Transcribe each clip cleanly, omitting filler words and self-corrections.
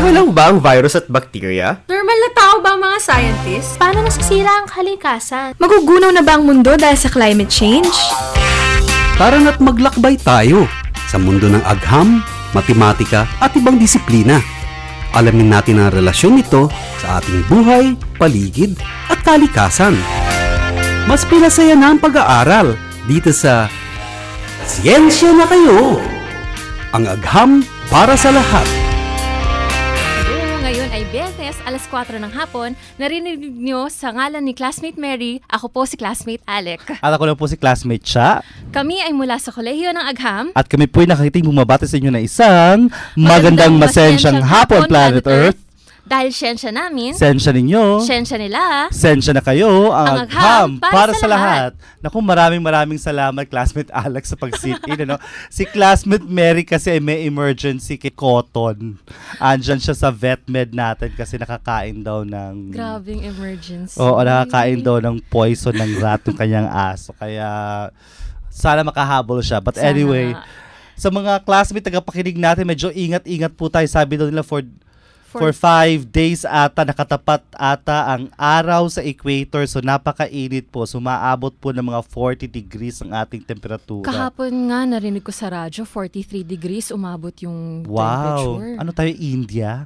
Okay lang ba ang virus at bacteria? Normal na tao ba ang mga scientists? Paano nasisira ang kalikasan? Magugunaw na ba ang mundo dahil sa climate change? Tara na't maglakbay tayo sa mundo ng agham, matematika at ibang disiplina. Alamin natin ang relasyon nito sa ating buhay, paligid at kalikasan. Mas pinasaya na ang pag-aaral dito sa Siyensya na Kayo! Ang agham para sa lahat. Ngayon ay Biyernes, alas 4 ng hapon. Narinig nyo sa ngalan ni Classmate Mary, ako po si Classmate Alec. At ako lang po si Classmate Cha. Kami ay mula sa Kolehiyo ng Agham. At kami po ay nakikiting bumabati sa inyo na isang magandang masensyang hapon, Planet Earth. Dahil siyensya namin, Sensya ninyo. siyensya nila, Sensya na kayo. Ang agham para sa lahat. lahat. Naku, maraming salamat, Classmate Alex, sa pag-sit-in. Ano? Si Classmate Mary kasi ay may emergency kay Cotton. Andyan siya sa vet med natin kasi nakakain daw ng... grabing emergency. Oo, nakakain daw ng poison ng rat ng kanyang aso. Kaya sana makahabol siya. But Sana anyway, nga. sa mga classmate tagapakinig natin, medyo ingat-ingat po tayo. Sabi daw nila for 5 days ata, nakatapat ata ang araw sa equator. So napakainit po. Sumaabot po ng mga 40 degrees ang ating temperatura. Kahapon nga, narinig ko sa radyo, 43 degrees umabot yung Wow! temperature. Ano tayo, India?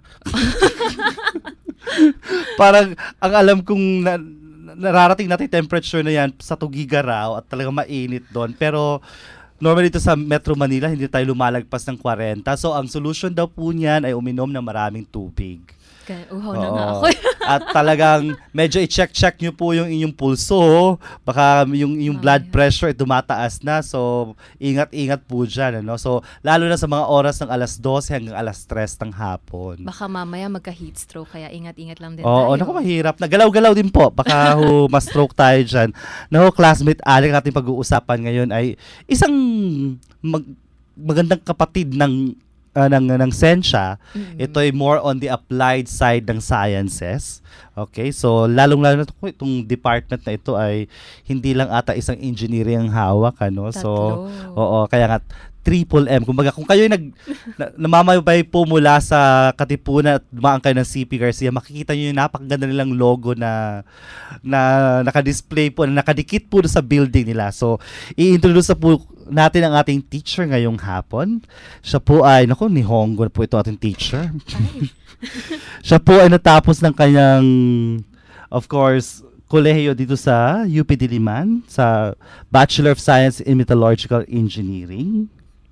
Parang, ang alam kong nararating natin temperature na yan sa Tugigaraw at talagang mainit doon. Pero, normally dito sa Metro Manila, hindi tayo lumalagpas ng 40. So, ang solution daw po niyan ay uminom ng maraming tubig. Kaya, uhaw na Oo. nga ako. At talagang medyo i-check nyo po yung inyong pulso. Baka yung blood pressure ay tumataas na. So, ingat-ingat po dyan. Ano? So, lalo na sa mga oras ng alas 12 hanggang alas 3 ng hapon. Baka mamaya magka-heat stroke, kaya ingat-ingat lang din Oo, tayo. naku, mahirap. Nagalaw-galaw din po. Baka ma-stroke tayo dyan. Naku, Classmate Alec, natin pag-uusapan ngayon ay isang magandang kapatid ng sensya. Ito ay more on the applied side ng sciences. Okay, so lalong-lalo na itong department na ito ay hindi lang ata isang engineering ang hawak, ano? So, oo, kaya nga triple M. Kumbaga, kung kayo namamayabay po mula sa Katipunan at dumaan kayo ng CP Garcia, makikita nyo yung napakaganda nilang logo na naka-display po, na nakadikit po sa building nila. So, i-introduce po natin ang ating teacher ngayong hapon. Siya po ay, Nihongo na po ito ating teacher. Siya po ay natapos ng kanyang, of course, kolehiyo dito sa UP Diliman, sa Bachelor of Science in Metallurgical Engineering.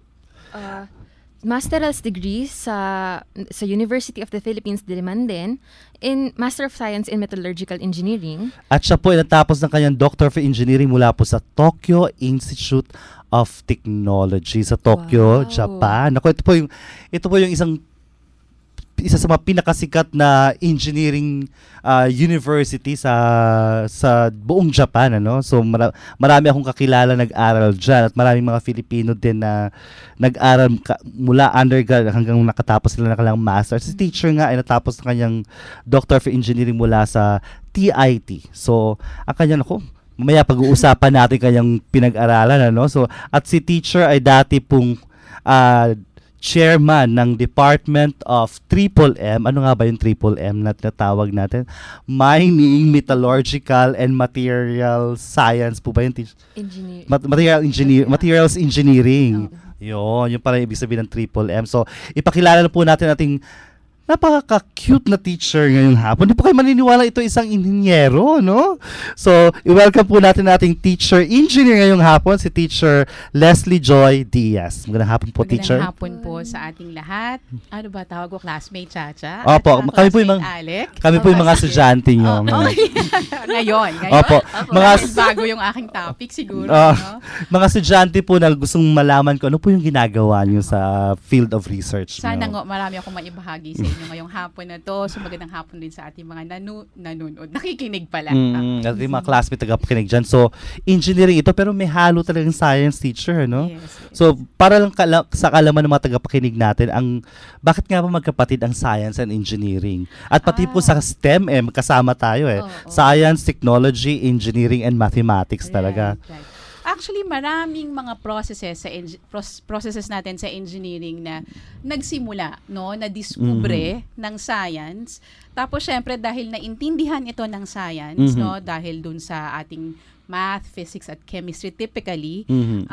Master's degree sa University of the Philippines, Diliman din, in Master of Science in Metallurgical Engineering. At siya po ay natapos ng kanyang Doctor of Engineering mula po sa Tokyo Institute of Technology sa Tokyo, Wow. Japan. Ako, ito po yung isa sa mga pinakasikat na engineering university sa buong Japan, ano. So marami akong kakilala nag-aral diyan at maraming mga Filipino din na nag-aral mula undergrad hanggang nakatapos sila ng kanilang master. Si teacher nga ay natapos ng kanyang Doctor of Engineering mula sa TIT. So ang kanya, mamaya pag-uusapan natin kanyang pinag-aralan, ano. So at si teacher ay dati pong chairman ng Department of Triple M. Ano nga ba yung Triple M na tinatawag natin? Mining, Metallurgical, and Material Science po ba yung Materials Engineering. Yun pala yung ibig sabihin ng Triple M. So, ipakilala na po natin ating napaka-cute na teacher ngayong hapon. Hindi po kayo maniniwala ito isang inhinyero, no? So, i-welcome po natin ating teacher engineer ngayong hapon, si Teacher Leslie Joy Diaz. Magandang hapon po, teacher. Magandang hapon po sa ating lahat. Ano ba tawag ko? Classmate Chacha? Opo, kami po yung mga estudyante nyo. Ngayon. Opo. Bago yung aking topic siguro. Mga estudyante po na gustong malaman ko, ano po yung ginagawa nyo sa field of research nyo? Sana nga marami akong maibahagi sa inyo ngayong hapon na to. So magandang hapon din sa ating mga nanonood. Nakikinig pala. Ating mga classmate tagapakinig dyan. So, engineering ito pero may halo talagang science teacher, no? Yes. So, para lang sa kalaman ng mga tagapakinig natin, bakit nga ba magkapatid ang science and engineering? At pati po sa STEM, kasama tayo . Science, technology, engineering, and mathematics talaga. Right. Actually, maraming mga processes natin sa engineering na nagsimula, no, na diskubre ng science. Tapos syempre dahil naintindihan ito ng science, no, dahil dun sa ating math, physics at chemistry typically,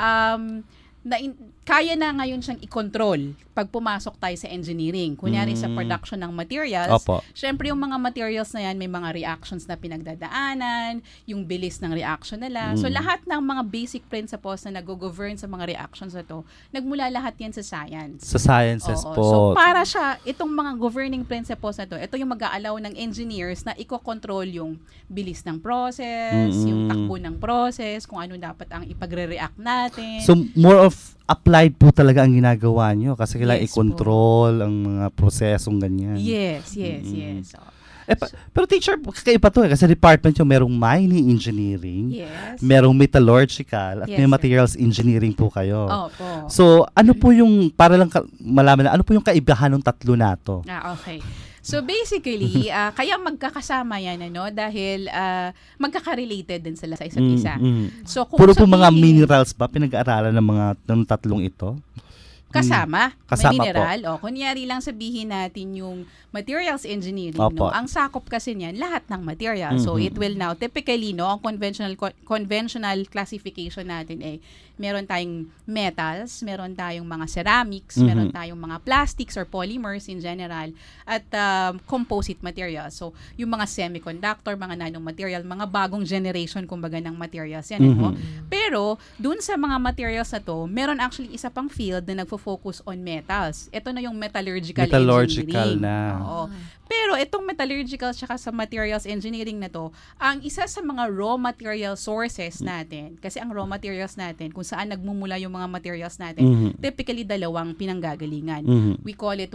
kaya na ngayon siyang i-control pag pumasok tayo sa engineering. Kunyari sa production ng materials, syempre yung mga materials na yan, may mga reactions na pinagdadaanan, yung bilis ng reaction nila. So lahat ng mga basic principles na nag-govern sa mga reactions na to, nagmula lahat yan sa science. Sa sciences po. So para siya, itong mga governing principles na to, ito yung mag-aalaw ng engineers na i-control yung bilis ng process, yung takbo ng process, kung ano dapat ang ipagre-react natin. So more of applied po talaga ang ginagawa nyo kasi kailangan Yes i-control ang mga prosesong ganyan. Yes. So, pero teacher, kakaiba to kasi department nyo merong mining engineering, yes. merong metallurgical, at Yes, may sir. materials engineering po kayo. Opo. So, ano po yung, para lang malaman na, ano po yung kaibahan ng tatlo na to? Okay. So basically, kaya magkakasama yan, dahil magkaka-related din sila sa isa't isa. So kung Puro po mga sabihin- minerals ba pinag-aaralan ng tatlong ito? Kasama, Kasama may mineral. O, kunyari lang sabihin natin yung materials engineering, Opo. Ang sakop kasi niyan, lahat ng material. So, it will now, typically, ang conventional classification natin meron tayong metals, meron tayong mga ceramics, meron tayong mga plastics or polymers in general, at composite materials. So, yung mga semiconductor, mga nanomaterial, mga bagong generation, kumbaga, ng materials yan. Pero, dun sa mga materials na to, meron actually isa pang field na nagfo-focus on metals. Ito na yung metallurgical engineering. na. Oo. Pero itong metallurgical tsaka sa materials engineering na to, ang isa sa mga raw material sources natin, kasi ang raw materials natin, kung saan nagmumula yung mga materials natin, typically dalawang pinanggagalingan. We call it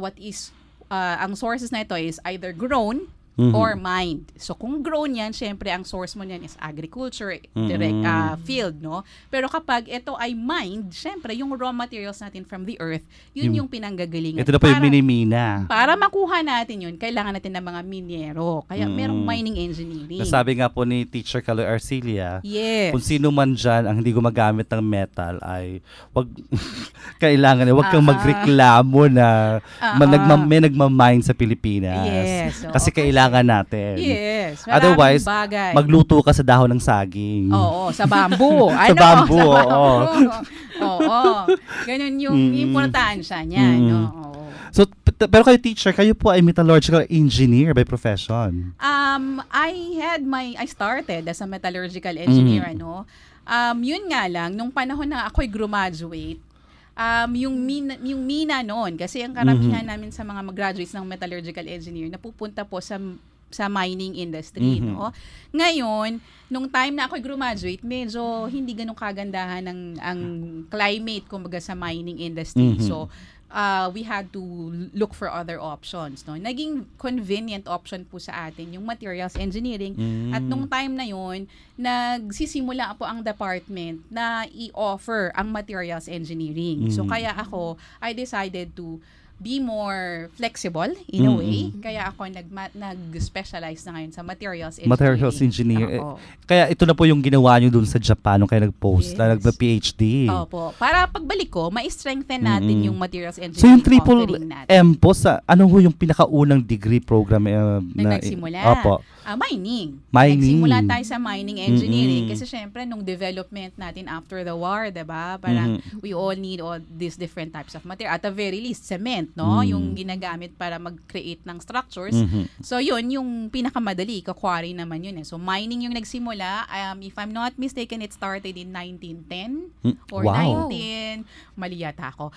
ang sources na ito is either grown or mined. So kung grown yan, syempre ang source mo niyan is agriculture, direct field, no? Pero kapag ito ay mined, syempre yung raw materials natin from the earth, yun yung pinanggagalingan. Ito na po yung minimina. Para makuha natin yun, kailangan natin ng mga minyero. Kaya merong mining engineering. Nasabi nga po ni Teacher Caloy Arcilia, Yes. kung sino man dyan ang hindi gumagamit ng metal ay wag kang magreklamo na may nagmamine sa Pilipinas. Yes. Kasi kailangan natin. Yes. Otherwise, maraming bagay. magluto ka sa dahon ng saging. Oo, sa bamboo. Sa bamboo, oo. Oo. Ganun yung importansya niya. No? Oo. So, pero kayo teacher, kayo po ay metallurgical engineer by profession. I started as a metallurgical engineer, yun nga lang, nung panahon na ako'y graduate, yung mina noon, kasi ang karamihan namin sa mga mag-graduates ng metallurgical engineer napupunta po sa mining industry, no? Ngayon, nung time na ako'y graduate, medyo hindi ganun kagandahan ang climate kumbaga sa mining industry. So, we had to look for other options, no? Naging convenient option po sa atin yung materials engineering. At nung time na yun, nagsisimula po ang department na i-offer ang materials engineering. So kaya I decided to be more flexible in a way. Kaya ako nag-specialize na ngayon sa materials engineering. Materials engineer. Oo. Kaya ito na po yung ginawa nyo dun sa Japan nung kayo nag-post na nagpa-PhD. Opo. Para pagbalik ko, ma-strengthen natin yung materials engineering So yung triple offering natin. M po, ano ho yung pinakaunang degree program na nagsimula. Opo. Mining. Mining. Nagsimula tayo sa mining engineering kasi syempre nung development natin after the war, 'di ba? Parang we all need all these different types of material. At the very least, cement, no? Yung ginagamit para mag-create ng structures. So yun, yung pinakamadali, quarry naman yun. So mining yung nagsimula. If I'm not mistaken, it started in 1910 or Wow. mali yata ako.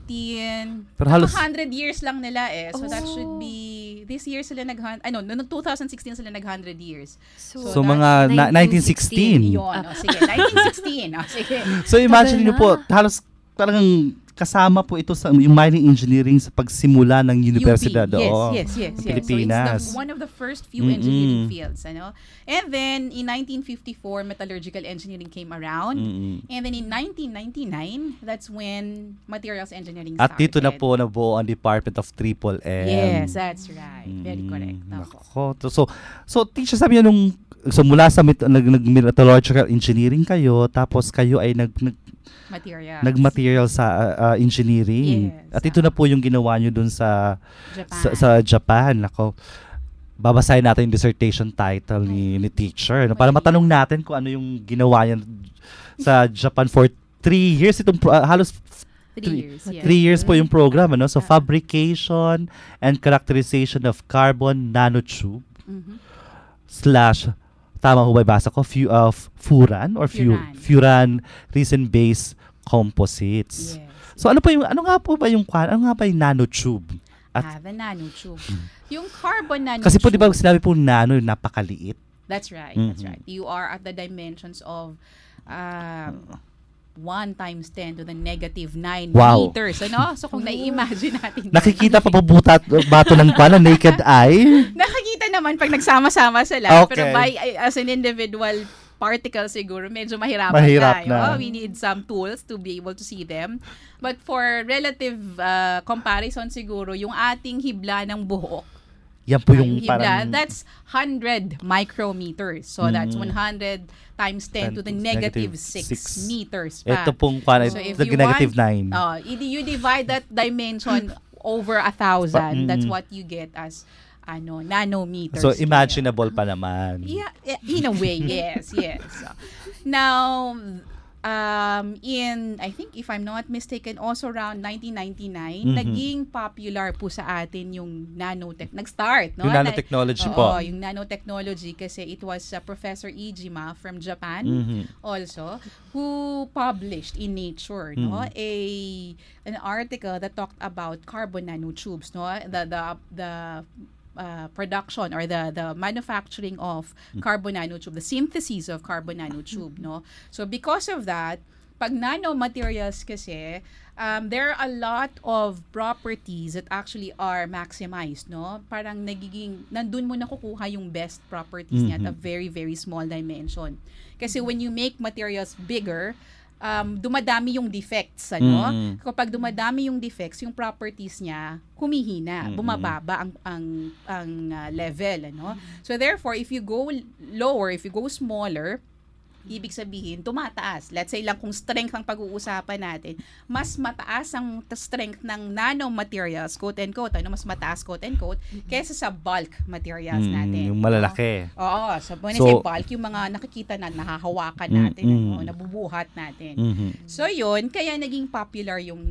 19 Pero halos 100 years lang nila So that should be this year sila no 2016 sila nag-100 years. So mga 1916. Yun. Sige, 1916. Sige. So imagine niyo po, halos talagang kasama po ito sa yung mining engineering sa pagsimula ng universidad Yes. Pilipinas. So it's one of the first few engineering fields, And then in 1954 metallurgical engineering came around. And then in 1999, that's when materials engineering started. At dito na po nabuo ang Department of Triple M. Yes, that's right. Very correct. Opo. Nako. So teacher, sabi niyo nung So mula sa nag-metallurgical engineering kayo, tapos kayo ay nag-material sa engineering. Yes. At ito na po yung ginawa nyo dun sa Japan. sa Japan. Ako, babasahin natin yung dissertation title ni teacher. No? Para matanong natin kung ano yung ginawa niya sa Japan for 3 years. Itong halos 3 years. Yeah. 3 years po yung program. Ano? So, fabrication and characterization of carbon nanotube / tama ho ba basa ko? Furan or Furan resin-based composites. Yes. So ano nga ba yung nanotube? The nanotube. Yung carbon nanotube. Kasi po di ba sinabi po nano, napakaliit. That's right. That's right. You are at the dimensions of 1 × 10⁻⁹ Wow. meters. Ano? So kung nai-imagine natin. Nakikita pa bato ng naked eye? Nakikita naman pag nagsama-sama sila. Okay. Pero as an individual particle siguro, medyo mahirap na. Oh, we need some tools to be able to see them. But for relative comparison siguro, yung ating hibla ng buhok, yan po yung hibla, parang... that's 100 micrometers. So that's 100 × 10⁻⁶ meters pa. Ito pong So if you negative want, 9. you divide that dimension over 1,000, that's what you get as nanometers. So imaginable pa naman. Yeah, in a way, yes. So, now, I think if I'm not mistaken, also around 1999, naging popular po sa atin yung nag-start, no? Yung nanotechnology po. Oo, yung nanotechnology kasi it was Professor Iijima from Japan also who published in Nature, no? An article that talked about carbon nanotubes, no? The production or the manufacturing of carbon nanotube, the synthesis of carbon nanotube, no? So because of that, pag nanomaterials kasi, there are a lot of properties that actually are maximized, no? Parang nandun mo nakukuha yung best properties niya at a very, very small dimension. Kasi when you make materials bigger, dumadami yung defects, ano? Kapag dumadami yung defects, yung properties niya humihina, bumababa ang level, ano? So therefore, if you go lower, if you go smaller, ibig sabihin, tumataas. Let's say lang kung strength ang pag-uusapan natin, mas mataas ang strength ng nanomaterials, quote-unquote, mas mataas, quote-unquote, kaysa sa bulk materials natin. Yung malalaki. Oo. So, when I say bulk, yung mga nakikita na nahahawakan natin, nabubuhat natin. So, yun, kaya naging popular yung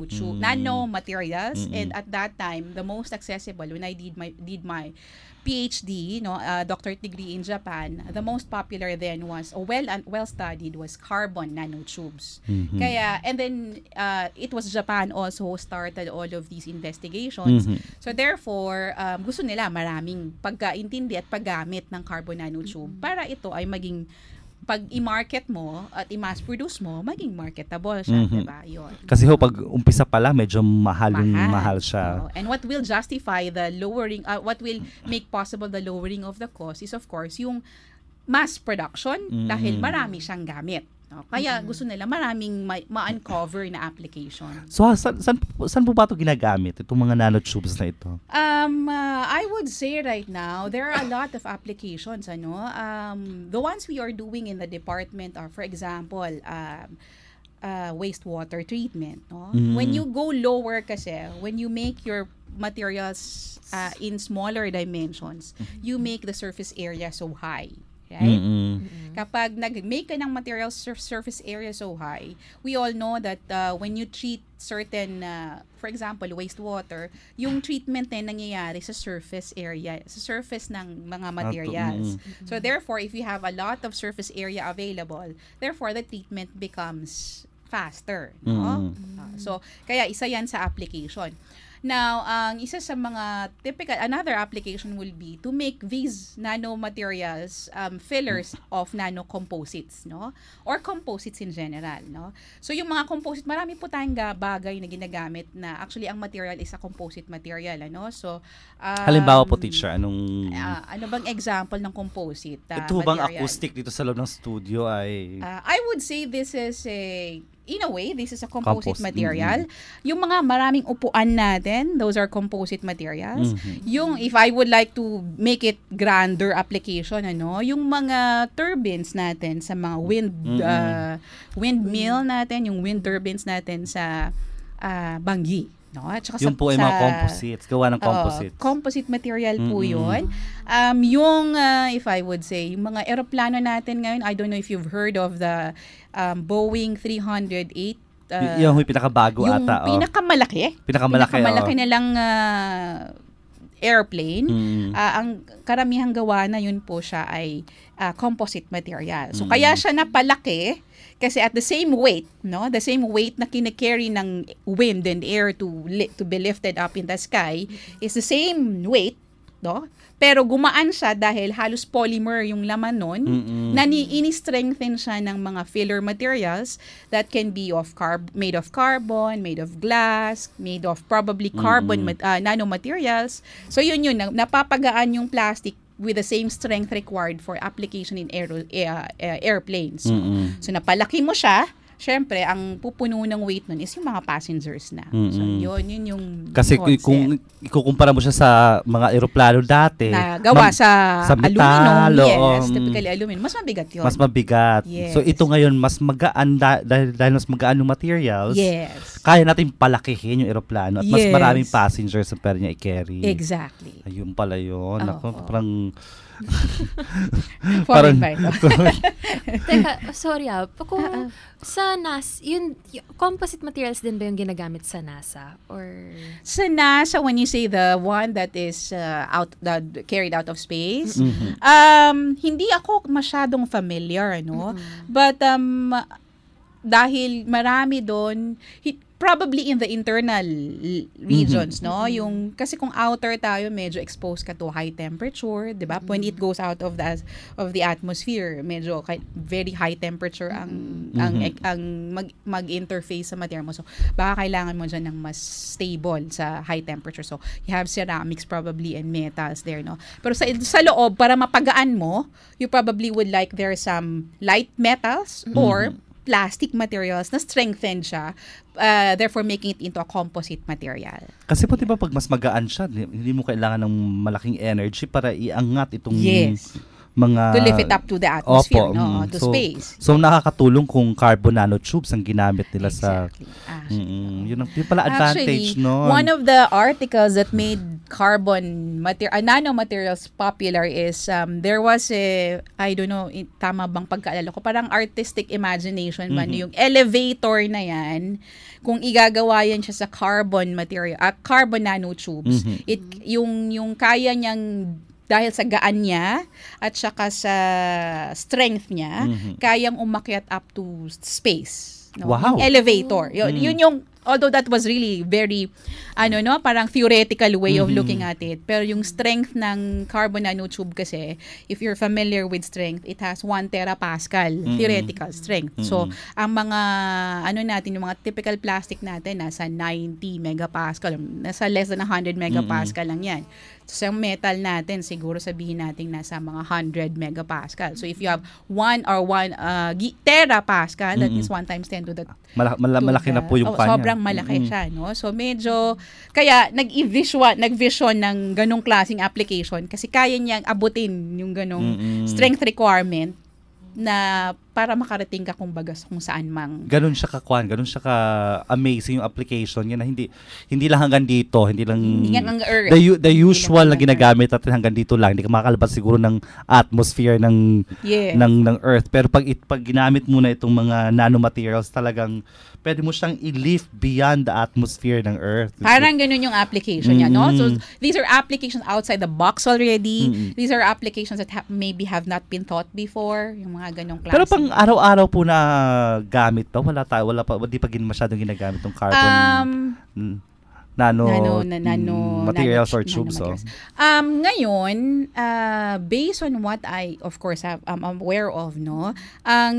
nanomaterials, and at that time, the most accessible, when I did my PhD, doctorate degree in Japan, the most popular then was, well studied, was carbon nanotubes. Kaya, and then it was Japan also who started all of these investigations. So therefore, gusto nila maraming pagkaintindi at paggamit ng carbon nanotube para ito ay maging pag i-market mo at i-mass produce mo, maging marketable siya, diba? Yun. Kasi pag umpisa pa lang, medyo mahal siya. And what will justify the lowering, what will make possible the lowering of the cost is of course yung mass production dahil marami siyang gamit. No? Kaya gusto nila maraming ma-uncover na application. So, saan po ba ito ginagamit, itong mga nanotubes na ito? I would say right now, there are a lot of applications. The ones we are doing in the department are, for example, wastewater treatment. No? When you go lower kasi, when you make your materials in smaller dimensions, you make the surface area so high. Right? Kapag nag-make ka ng material surface area so high, we all know that when you treat certain, for example, wastewater, yung treatment na nangyayari sa surface area, sa surface ng mga materials. So therefore, if you have a lot of surface area available, therefore the treatment becomes faster. No? So, kaya isa yan sa application. Now, ang isa sa mga another application will be to make these nanomaterials fillers of nanocomposites, no? Or composites in general, no? So, yung mga composite, marami po tayong bagay na ginagamit na actually ang material is a composite material, ano? So, halimbawa po, teacher, anong... ano bang example ng composite ito bang material? acoustic dito sa loob ng studio ay... I would say this is a in a way, this is a composite Compost, material. Yung mga maraming upuan natin, those are composite materials. Yung, if I would like to make it grander application, yung mga turbines natin sa mga windmill natin, yung wind turbines natin sa Bangi. No? At saka Yung po ay mga composites, gawa ng composites. Composite material po yun. Yung, if I would say, yung mga eroplano natin ngayon, I don't know if you've heard of the Boeing 308. Yung pinakabago yung ata. pinakamalaki. Pinakamalaki nilang airplane. Ang karamihang gawa na yun po siya ay composite material. So, kaya siya napalaki kasi at the same weight, the same weight na kine-carry ng wind and air to be lifted up in the sky is the same weight, pero gumaan siya dahil halos polymer yung laman nun, na ini-strengthen siya ng mga filler materials that can be made of carbon, made of glass, made of probably nanomaterials. So yun, napapagaan yung plastic with the same strength required for application in airplanes. So napalaki mo siya, syempre, ang pupuno ng weight nun is yung mga passengers na. So, yun yung kasi concept. kung ikukumpara mo siya sa mga eroplano dati, na gawa sa metal, aluminum, typically aluminum, mas mabigat yun. Mas mabigat. Yes. So, ito ngayon, mas magaan, dahil mas magaan yung materials, Yes. kaya natin palakihin yung eroplano at mas Yes. maraming passengers ang pwede niya i-carry. Exactly. Ayun pala yun. Ako, parang... Foreign ba ito? Teka, sorry kung sa NASA, yung composite materials din ba yung ginagamit sa NASA? Or... Sa NASA, when you say the one that is carried out of space, hindi ako masyadong familiar, But dahil marami doon, probably in the internal regions, yung kasi kung outer tayo, medyo exposed ka to high temperature, 'di ba? When it goes out of the atmosphere, medyo very high temperature ang mag-interface sa material mo. So baka kailangan mo diyan ng mas stable sa high temperature. So you have ceramics probably and metals there, Pero sa loob, para mapagaan mo, you probably would like there some light metals or plastic materials na strengthened siya, therefore making it into a composite material. Kasi po diba pag mas magaan siya, hindi mo kailangan ng malaking energy para iangat itong mga... To lift it up to the atmosphere, to space. So nakakatulong kung carbon nanotubes ang ginamit nila Exactly. Yun pala advantage, Actually, one of the articles that made nanomaterials popular is there was I don't know, tama bang pagkaalala ko, parang artistic imagination man, yung elevator na yan, kung igagawa yan siya sa carbon material, carbon nanotubes, yung kaya niyang, dahil sa gaan niya at saka sa strength niya, kayang umakyat up to space. Wow. Yung elevator. Yun yung, although that was really very, parang theoretical way of looking at it. Pero yung strength ng carbon nanotube kasi, if you're familiar with strength, it has 1 terapascal theoretical strength. So, ang mga, yung mga typical plastic natin, nasa 90 megapascal, nasa less than 100 megapascal lang yan. So, yung metal natin, siguro sabihin natin nasa mga 100 megapascal. So, if you have 1 terapascal, that is 1 times 10 to the... Malaki na po yung kanya. Sobrang malaki siya, So, medyo... Kaya, nag-vision ng ganong klaseng application kasi kaya niyang abutin yung ganong strength requirement na para makarating ka kumbaga kung saan mang. Ganun siya ka-amazing yung application niya na hindi lang hanggang dito, hindi lang hanggang Earth. The usual na ginagamit natin hanggang dito lang, hindi ka makakalabas siguro ng atmosphere ng Earth. Pero pag ginamit mo na itong mga nanomaterials, talagang pwede mo siyang i-lift beyond the atmosphere ng Earth. Parang ganun yung application niya, So, these are applications outside the box already. These are applications that maybe have not been thought before, yung mga ganong klase. Pero pang araw-araw po na gamit to, hindi pa masyadong ginagamit ng carbon nano materials or tubes. Ngayon, based on what I, of course, I'm aware of, ang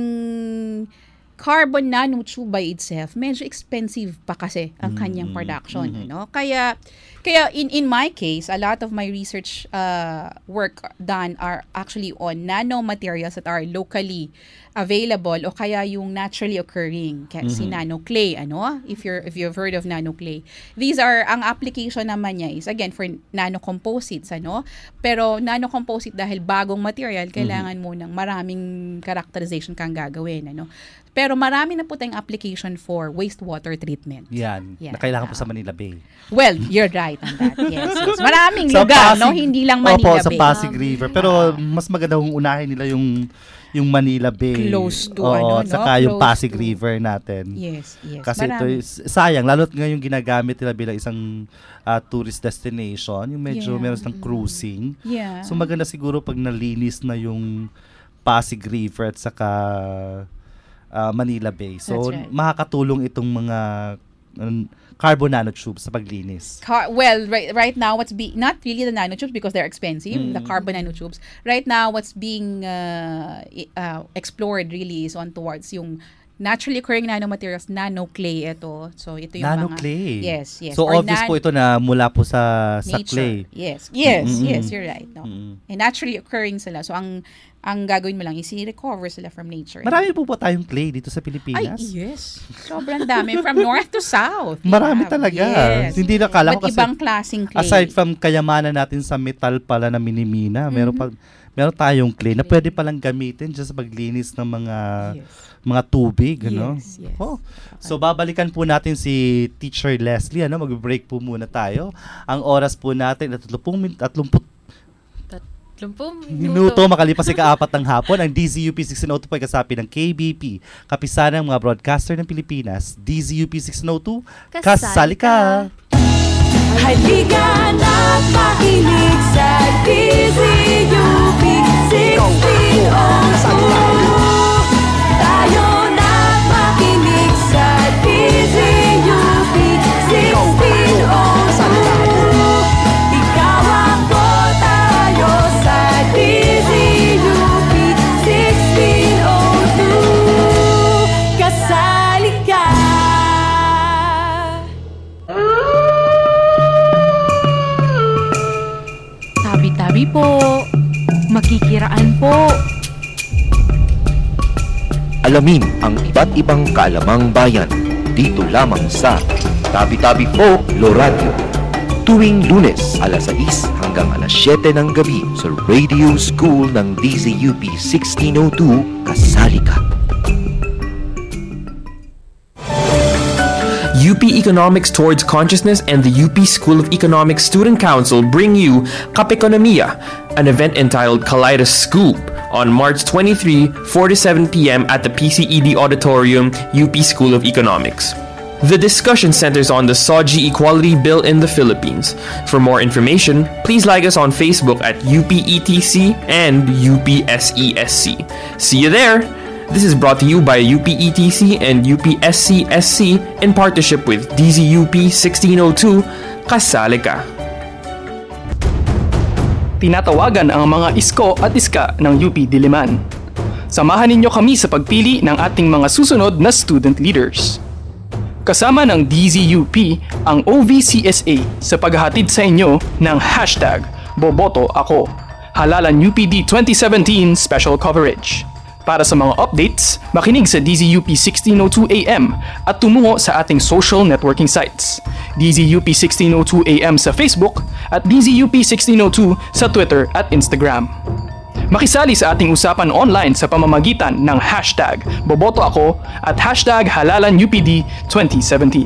carbon nanotube by itself, medyo expensive pa kasi ang kanyang production. Kaya, Kaya in my case, a lot of my research work done are actually on nanomaterials that are locally available o kaya yung naturally occurring si nanoclay, if you've heard of nanoclay. These are, ang application naman niya is again for nanocomposites, pero nanocomposite dahil bagong material, kailangan mo ng maraming characterization kang gagawin, Pero marami na po tayong application for wastewater treatment. Yan. Na kailangan po sa Manila Bay. Well, you're right on that. Yes. Maraming lugar, hindi lang Manila Bay. Opo, sa Pasig River. Pero mas maganda kung unahin nila yung Manila Bay. Close to saka yung Pasig River natin. Yes. Kasi ito, sayang, lalo't ngayon ginagamit nila bilang isang tourist destination, yung medyo meron ng cruising. Yeah. So maganda siguro pag nalinis na yung Pasig River at saka Manila Bay. So, makakatulong itong mga carbon nanotubes sa paglinis. Right now, not really the nanotubes because they're expensive, the carbon nanotubes. Right now, what's being explored really is on towards yung naturally occurring nanomaterials, nanoclay ito. So, ito yung nanoclay. Yes. So, obvious po ito na mula po sa clay. Yes, you're right. No? And naturally occurring sila. So, ang gagawin mo lang is i-recover sila from nature. Marami po tayong clay dito sa Pilipinas. Ay, yes. Sobrang dami. From north to south. Marami talaga. Yes. Hindi na kala ko kasi ibang klaseng clay. Aside from kayamanan natin sa metal pala na minimina, meron tayong clay na pwede palang gamitin dyan sa paglinis ng mga tubig. Yes. So, babalikan po natin si Teacher Leslie. Mag-break po muna tayo. Ang oras po natin, 30 minuto makalipas ika-4 ng hapon. Ang DZUP 1602 po ay kasapi ng KBP, kapisanan ng mga broadcaster ng Pilipinas. DZUP 1602, kasali ka! Halika na't makinig sa DZUP 1602. Tayo na't makinig sa DZUP 1602. Ikaw ako, tayo sa DZUP 1602. Kasali ka. Tabi-tabi po. Makikiraan po. Alamin ang iba't ibang kaalamang bayan dito lamang sa Tabi-Tabi Po Loradio. Tuwing Lunes, alas 6 hanggang alas 7 ng gabi sa Radio School ng DZUP 1602, kasali ka. UP Economics Towards Consciousness and the UP School of Economics Student Council bring you Kapekonomiya, an event entitled Kaleidoscope on March 23, 4 to 7 p.m. at the PCED Auditorium, UP School of Economics. The discussion centers on the SOGI Equality Bill in the Philippines. For more information, please like us on Facebook at UPETC and UPSESC. See you there! This is brought to you by UPETC and UPSCSC in partnership with DZUP 1602, Kasali Ka. Tinatawagan ang mga isko at iska ng UP Diliman. Samahan ninyo kami sa pagpili ng ating mga susunod na student leaders. Kasama ng DZUP ang OVCSA sa paghahatid sa inyo ng #BobotoAko, Halalan UPD 2017 Special Coverage. Para sa mga updates, makinig sa DZUP 1602 AM at tumungo sa ating social networking sites. DZUP 1602 AM sa Facebook at DZUP 1602 sa Twitter at Instagram. Makisali sa ating usapan online sa pamamagitan ng #BobotoAko at #HalalanUPD 2017.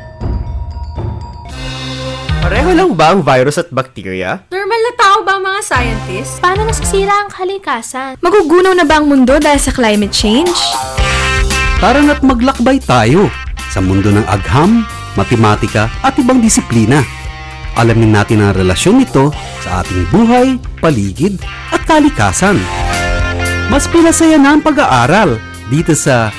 Pareho lang ba ang virus at bacteria? Normal na tao ba ang mga scientists? Paano nasisira ang kalikasan? Magugunaw na ba ang mundo dahil sa climate change? Tara na't maglakbay tayo sa mundo ng agham, matematika at ibang disiplina. Alamin natin ang relasyon nito sa ating buhay, paligid at kalikasan. Mas pinasaya na ang pag-aaral dito sa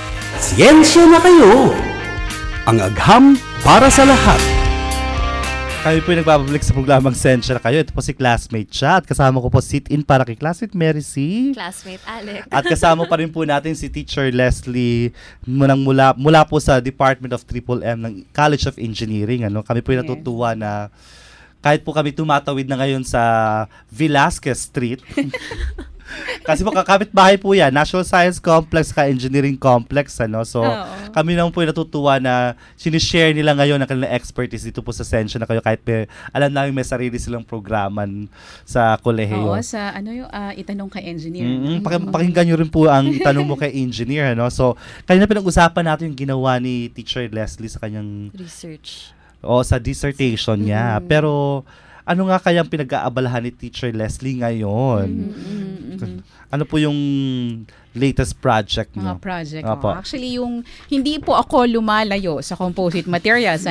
Siyensya na Kayo! Ang agham para sa lahat. Kami po yung nagbabalik sa programang Sensya na kayo. Ito po si Classmate siya. At kasama ko po sit-in para kay Classmate Mary C. Classmate Alec. At kasama pa rin po natin si Teacher Leslie mula po sa Department of M ng College of Engineering. Kami po yung natutuwa na kahit po kami tumatawid na ngayon sa Velasquez Street. Kasi po kakabit bahay po yan, National Science Complex ka Engineering Complex, So, kami naman po yung natutuwa na sinishare nila ngayon ang kanilang expertise dito po sa Sensya na kayo kahit alam namin may sarili silang programan sa kolehiyo. Oo, sa itanong kay engineer. Pakinggan nyo rin po ang itanong mo kay engineer, So, kanina pinag-usapan natin yung ginawa ni Teacher Leslie sa kanyang research. Sa dissertation niya. Pero ano nga kayang pinag-aabalahan ni Teacher Leslie ngayon? Ano po yung latest project mo? Project. Actually, hindi po ako lumalayo sa composite materials,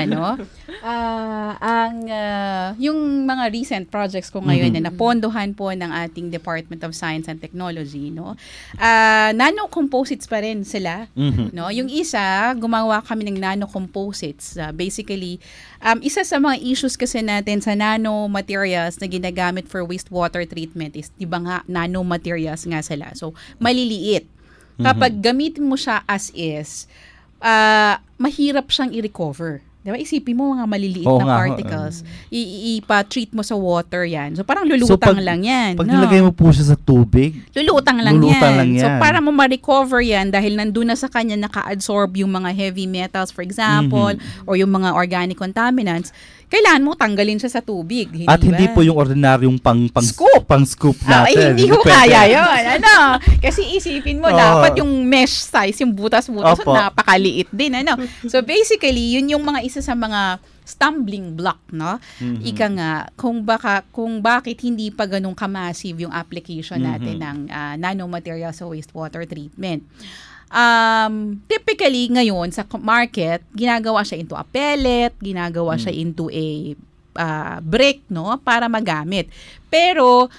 yung mga recent projects ko ngayon na napondohan po ng ating Department of Science and Technology, nano-composites pa rin sila, Yung isa, gumawa kami ng nano-composites. Basically, isa sa mga issues kasi natin sa nanomaterials na ginagamit for wastewater treatment is, di ba nga, nanomaterials nga sila. So, maliliit. Kapag gamitin mo siya as is, mahirap siyang i-recover. Diba? Isipin mo mga maliliit na particles. Ipa-treat mo sa water yan. So, parang lulutang lang yan. Pag nilagay mo po siya sa tubig, lulutang lang yan. So, para mo ma-recover yan, dahil nandun na sa kanya naka-absorb yung mga heavy metals, for example, or yung mga organic contaminants, kailangan mo tanggalin siya sa tubig. Hindi po yung ordinaryong pang-scoop natin. Hindi ko kaya yun. Kasi isipin mo, dapat yung mesh size, yung butas-butas, napakaliit din. So basically, yun yung mga isa sa mga stumbling block, Ika nga, kung bakit hindi pa ganun ka-massive yung application natin ng nanomaterial sa wastewater treatment. Typically ngayon sa market, ginagawa siya into a pellet, ginagawa siya into a brick, para magamit. Pero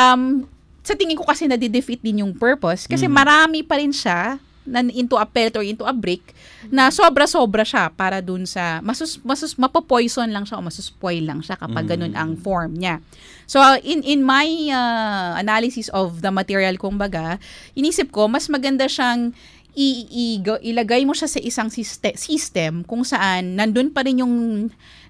sa tingin ko kasi nadi-defeat din yung purpose kasi marami pa rin siya into a pellet or into a brick na sobra-sobra siya para dun sa mapopoison lang siya o masuspoil lang siya kapag ganun ang form niya. So in my analysis of the material, kumbaga, inisip ko mas maganda siyang ilagay mo siya sa isang system kung saan nandun pa rin yung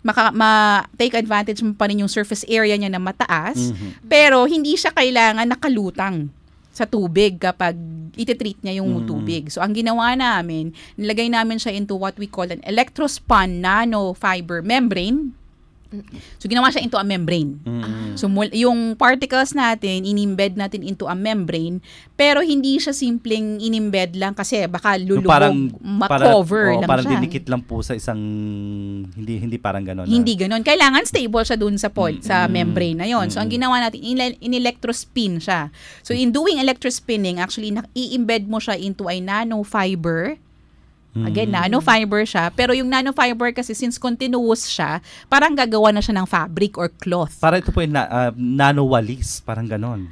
take advantage mo pa rin yung surface area niya na mataas, pero hindi siya kailangan nakalutang sa tubig kapag iti-treat niya yung tubig. So, ang ginawa namin, nilagay namin siya into what we call an electrospun nanofiber membrane. So, ginawa siya into a membrane. So, yung particles natin, inimbed natin into a membrane, pero hindi siya simpleng inimbed lang kasi baka lulubog, ma-cover lang parang siya. dinikit lang po sa isang, hindi parang gano'n. Hindi gano'n. Kailangan stable siya dun sa sa membrane na yon. So, ang ginawa natin, in-electrospin siya. So, in doing electrospinning, actually, i-embed mo siya into a nanofiber. Again, nanofiber siya. Pero yung nanofiber kasi, since continuous siya, parang gagawa na siya ng fabric or cloth. Para ito po yung nanowalis, parang ganon.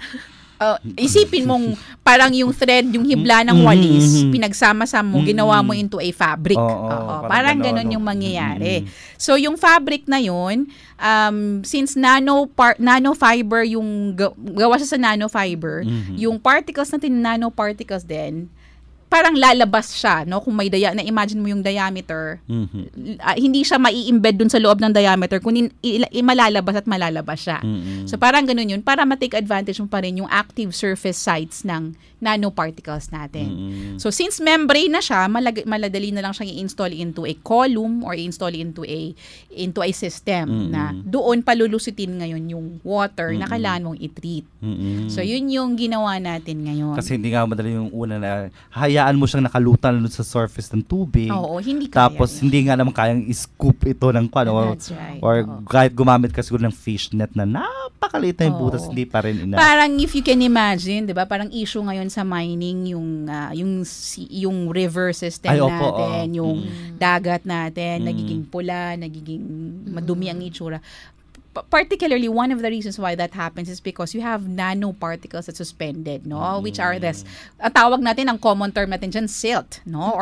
Isipin mong parang yung thread, yung hibla ng walis, pinagsama-sama mo, ginawa mo into a fabric. Parang ganon yung mangyayari. So, yung fabric na yun, since nanofiber yung, gawa siya sa nanofiber, yung particles natin, nanoparticles din, parang lalabas siya, kung may na-imagine mo yung diameter, hindi siya mai-embed dun sa loob ng diameter, kundi malalabas at malalabas siya. So parang ganun yun, para ma-take advantage mo pa rin yung active surface sites ng nanoparticles natin. So since membrane na siya, maladali na lang siyang i-install into a column or i-install into a system na doon palulusutin ngayon yung water na kailangan mong i-treat. So yun yung ginawa natin ngayon. Kasi hindi nga madali yung una na hayaan mo siyang nakalutan sa surface ng tubig. Oo, hindi kaya. Tapos hindi nga naman kayang i-scoop ito ng That's right. Or kahit gumamit ka siguro ng fishnet na napakaliit na yung butas, hindi pa rin enough. Parang if you can imagine, 'di ba? Parang issue ngayon sa mining yung river system natin, yung dagat natin, nagiging pula, nagiging madumi ang itsura. particularly one of the reasons why that happens is because you have nanoparticles that suspended, no, which are this tawag natin ang common term natin dyan, silt, no,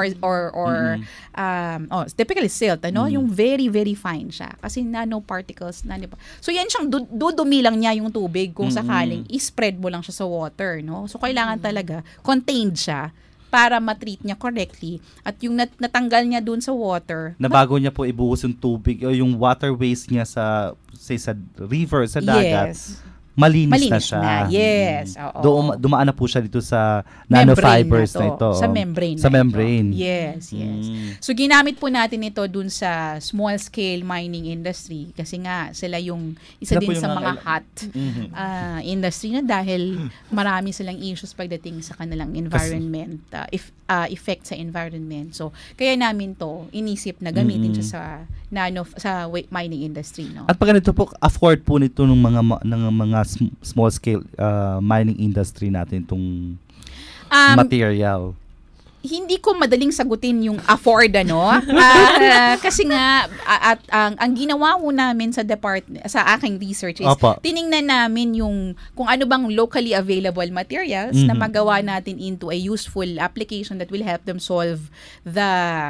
typically silt, ano, yung very very fine siya kasi nanoparticles. So yan siyang dudumi lang niya yung tubig kung sakaling i-spread mo lang siya sa water, no. So kailangan talaga contained siya para matreat niya correctly at yung natanggal niya dun sa water na bago niya po ibuhos yung tubig o yung waterways niya sa river, sa dagat, malinis na siya. Yes. Dumaan na po siya dito sa nanofibers na ito. Sa membrane. Sa membrane. Yes. So ginamit po natin ito dun sa small scale mining industry kasi nga sila yung isa din sa mga hot industry na dahil marami silang issues pagdating sa kanilang environment, effect sa environment. So kaya namin to inisip na gamitin siya sa mining industry, no. At pag ganito po, afford po nito ng mga small scale mining industry natin itong material. Hindi ko madaling sagutin yung afford, ano. Kasi nga ang ginawa ko namin sa department, sa aking research is tiningnan namin yung kung ano bang locally available materials na magawa natin into a useful application that will help them solve the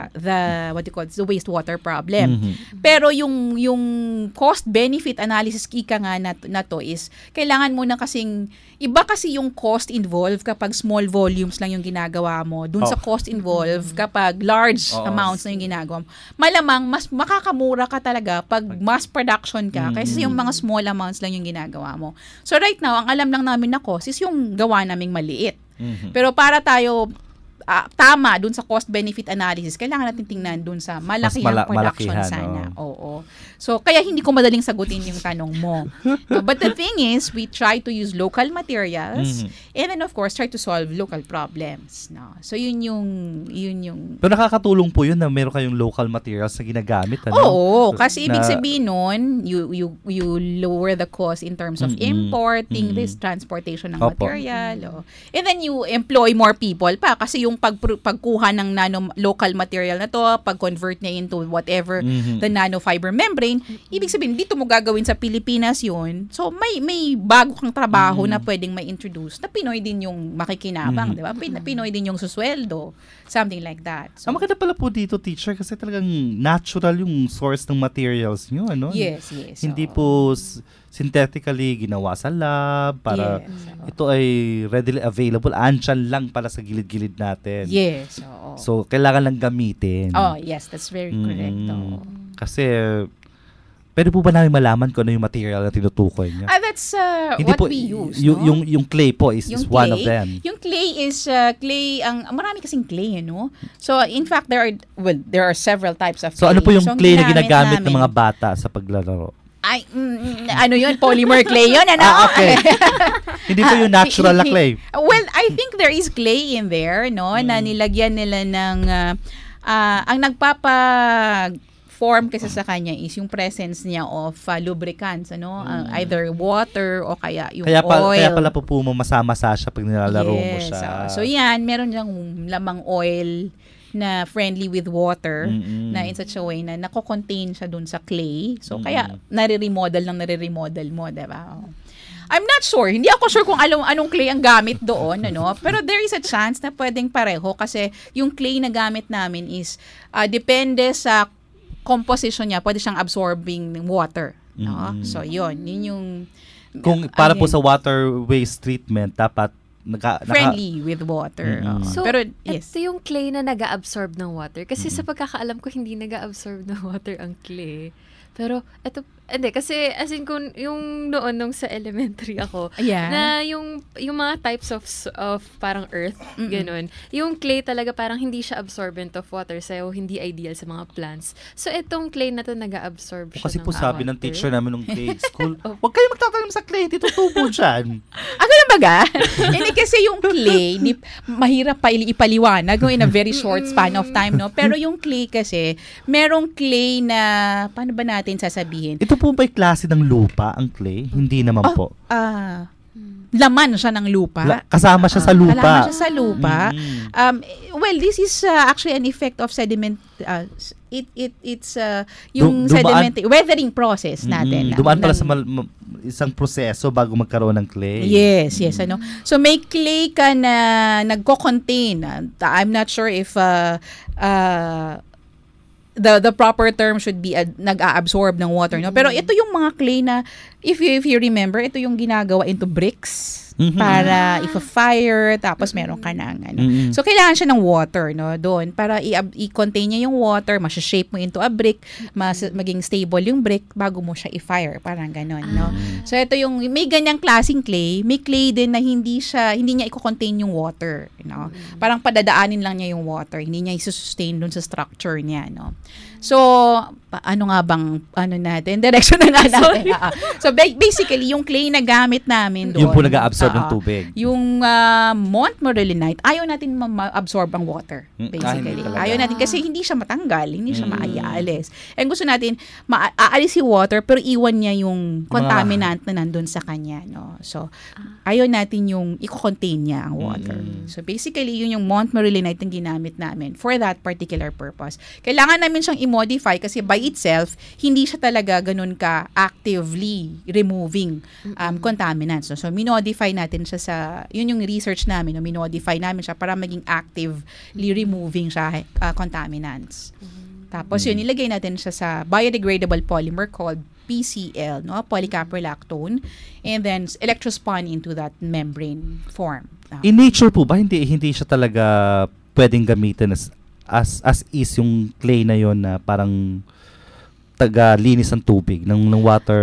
wastewater problem. Pero yung cost benefit analysis ika nga na to is kailangan mo na kasing iba kasi yung cost involved kapag small volumes lang yung ginagawa mo dun sa cost involved kapag large amounts na yung ginagawa mo. Malamang mas makakamura ka talaga pag mass production ka kaysa yung mga small amounts lang yung ginagawa mo. So right now, ang alam lang namin na cost is yung gawa naming maliit. Pero para tayo tama dun sa cost-benefit analysis, kailangan natin tingnan dun sa malakihang production sana. Oo. So, kaya hindi ko madaling sagutin yung tanong mo. But the thing is, we try to use local materials and then of course, try to solve local problems. No? So, yun yung... Pero nakakatulong po yun na meron kayong local materials na ginagamit. Ano? Oo. Kasi ibig sabihin nun, you lower the cost in terms of importing this transportation ng material. And then you employ more people pa kasi yung pagkuha ng local material na to, pag-convert niya into whatever the nanofiber membrane, ibig sabihin, dito mo gagawin sa Pilipinas yun. So, may bago kang trabaho na pwedeng ma-introduce na Pinoy din yung makikinabang, di ba? Pinoy din yung susweldo. Something like that. So, maganda pala po dito, teacher, kasi talagang natural yung source ng materials nyo, ano? Yes. Hindi po synthetically ginawa sa lab para ito ay readily available. Andyan lang para sa gilid-gilid natin. Yes. So, kailangan lang gamitin. Oh, yes. That's very correct. Kasi, pwede po ba namin malaman kung ano yung material na tinutukoy niya? That's what we use. Yung clay po is one of them. Yung clay is marami kasing clay, no? So, in fact, there are several types of clay. So, ano po yung clay na ginagamit ng mga bata sa paglalaro? Ay, ano yun? Polymer clay yun, ano? Okay. Hindi po yung natural na clay. Well, I think there is clay in there, no? Na nilagyan nila ng, ang form kasi sa kanya is yung presence niya of lubricants, ano? Either water o kaya yung oil. Kaya pala po masama-masa siya pag nilalaro mo siya. So yan, meron diyang lamang oil na friendly with water na in such a way na nako-contain siya dun sa clay. So, kaya nare-remodel mo, diba? I'm not sure. Hindi ako sure kung anong clay ang gamit doon, ano? Pero there is a chance na pwedeng pareho kasi yung clay na gamit namin is depende sa composition niya, pwede siyang absorbing water. No? So, yun yung... Kung para po sa water waste treatment, dapat friendly with water. So, pero yes. Ito yung clay na nag-absorb ng water. Kasi sa pagkakaalam ko, hindi nag-absorb ng water ang clay. Pero, ito, hindi, kasi as in kung yung noon nung sa elementary ako, na yung mga types of parang earth, ganun. Yung clay talaga parang hindi siya absorbent of water, so hindi ideal sa mga plants. So, itong clay na to nag-absorb siya kasi ng po sabi water. ng teacher namin nung grade school, huwag kayo magtatanim sa clay, titutubo dyan. Ano ba? Hindi kasi yung clay, mahirap pa ipaliwanag in a very short span of time, no? Pero yung clay kasi, merong clay na, paano ba natin sasabihin? Ito po ba'y klase ng lupa ang clay? Hindi naman po. Laman siya ng lupa. Kasama siya sa lupa. Kasama siya sa lupa. Well, this is actually an effect of it's yung sedimentary weathering process natin. Dumaan pala sa isang proseso bago magkaroon ng clay. Yes, ano. So may clay ka na nagko-contain. I'm not sure if the proper term should be nag-a-absorb ng water, no? Pero ito yung mga clay na if you remember, ito yung ginagawa into bricks para ipa-fire, tapos meron ka ng So kailangan siya ng water, no, doon para i-contain niya yung water, ma-shape mo into a brick, maging stable yung brick bago mo siya i-fire, parang gano'n, no. So ito yung may ganyang klaseng clay, may clay din na hindi niya i-contain yung water, no. Parang padadaanin lang niya yung water, hindi niya i-sustain doon sa structure niya, no. So ano nga bang direction na natin. So basically yung clay na gamit namin doon, yung po nag-a-absorb ng tubig. Yung montmorillonite, ayaw natin ma-absorb ang water, basically. Ayaw natin kasi hindi siya matanggal, hindi siya maaalis. And gusto natin aalis yung water pero iwan niya yung contaminant na nandun sa kanya, no. So ayaw natin yung i-contain niya ang water. So basically yun yung montmorillonite yung ginamit namin for that particular purpose. Kailangan namin siyang i-modify kasi by itself hindi siya talaga ganun ka actively removing contaminants. So minodify natin siya yun yung research namin, no? Minodify namin siya para maging actively removing siya contaminants. Tapos yun, nilagay natin siya sa biodegradable polymer called PCl, no, polycaprolactone, and then electrospun into that membrane form. In nature po ba hindi siya talaga pwedeng gamitin as is yung clay na yon na parang taga-linis ng tubig ng water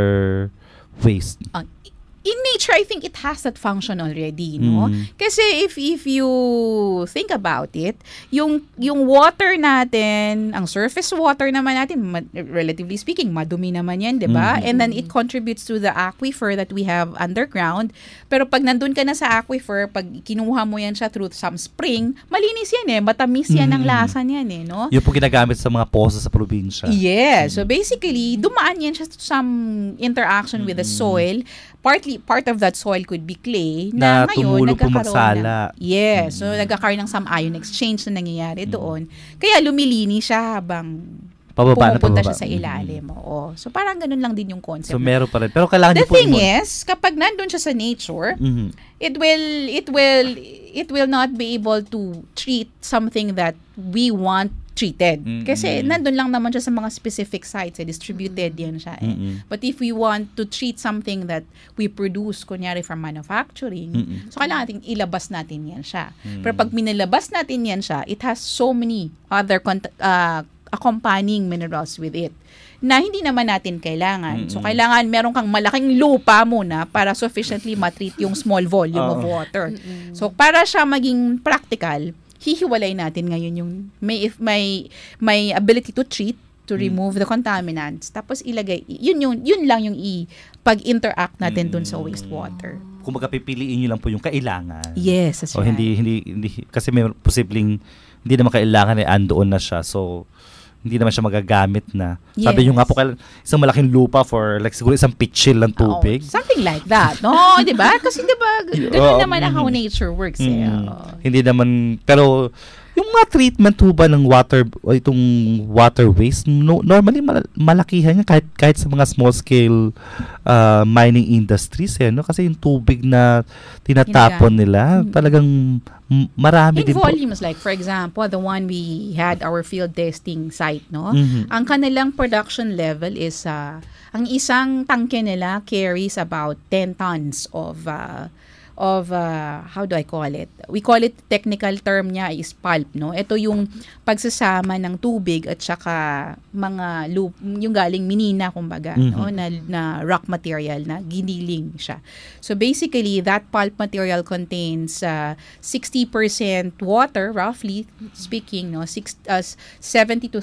waste? In nature, I think it has that function already, no? Kasi if you think about it, yung water natin, ang surface water naman natin, relatively speaking, madumi naman yan, di ba? And then it contributes to the aquifer that we have underground. Pero pag nandun ka na sa aquifer, pag kinuha mo yan siya through some spring, malinis yan matamis yan ang lasa niyan no? Yung po ginagamit sa mga poso sa probinsya. Yeah. So basically, dumaan yan siya to some interaction with the soil. Part of that soil could be clay na ngayon nagkakaroon so nagkakaroon ng some ion exchange na nangyayari doon. Kaya lumilini siya habang pumupunta siya sa ilalim. So parang ganun lang din yung concept. So meron pa rin. Pero kailangan the thing is, kapag nandun siya sa nature, it will not be able to treat something that we want treated. Kasi nandun lang naman siya sa mga specific sites, distributed yan siya. But if we want to treat something that we produce, kunyari from manufacturing, so kailangan natin ilabas natin yan siya. Pero pag minilabas natin yan siya, it has so many other accompanying minerals with it na hindi naman natin kailangan. So kailangan meron kang malaking lupa muna para sufficiently matreat yung small volume of water. So para siya maging practical, hihiwalay natin ngayon yung may ability to treat, to remove the contaminants, tapos ilagay yun lang yung pag-interact natin dun sa wastewater. Kumbaga pipiliin niyo lang po yung kailangan. Yes, that's right. Hindi kasi may posibleng hindi naman kailangan andoon na siya. So hindi naman siya magagamit na. Yes. Sabi nyo nga po, isang malaking lupa for like siguro isang pitchil ng tubig. Something like that. No, di ba? Kasi di ba, ganun naman how nature works. Hindi naman, pero yung mga treatment ba ng water, itong water waste, normally malakihan niya kahit sa mga small scale mining industries. No? Kasi yung tubig na tinatapon nila, talagang marami din po. In volumes, like for example, the one we had our field testing site, no? Ang kanilang production level is, ang isang tangke nila carries about 10 tons of how do I call it? We call it, technical term niya is pulp, no? Ito yung pagsasama ng tubig at saka mga yung galing minina, kumbaga, no? Na rock material na giniling siya. So basically, that pulp material contains 60% water, roughly speaking, no? 60 to